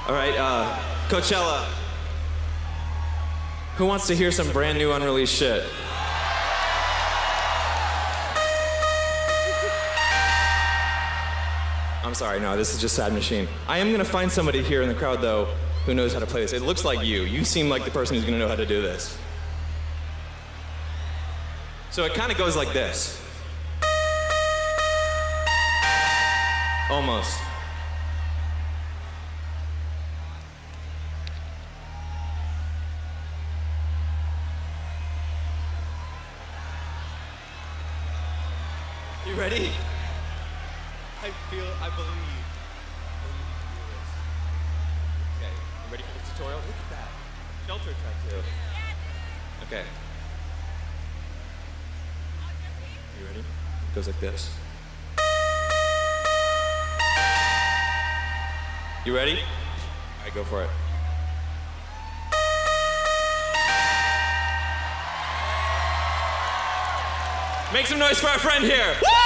All right, Coachella. Who wants to hear some brand new unreleased shit? I'm sorry, no, this is just Sad Machine. I am gonna find somebody here in the crowd, though, who knows how to play this. It looks like you. You seem like the person who's gonna know how to do this. So it kind of goes like this. Almost. You ready? I believe you can do this. Okay, you ready for the tutorial? Look at that. Shelter tattoo. Okay. You ready? It goes like this. You ready? All right, go for it. Make some noise for our friend here. Woo!